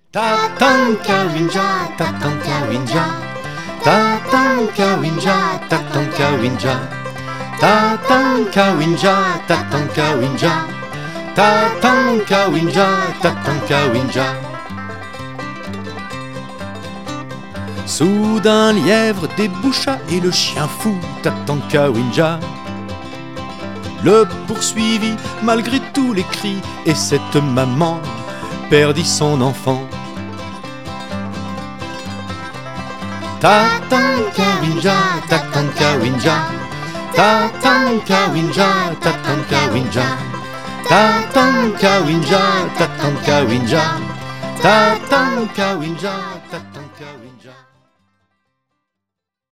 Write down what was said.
Tatanka winja, tatanka winja, tatanka winja, tatanka winja, tatanka winja, tatanka winja, tatanka winja, tatanka winja. Soudain lièvre déboucha et le chien fou Tatanka Winja le poursuivit malgré tous les cris, et cette maman perdit son enfant. Tatanka Winja, Tatanka Winja, Tatanka Winja, Tatanka Winja, Tatanka Winja, Tatanka Winja, Tatanka Winja.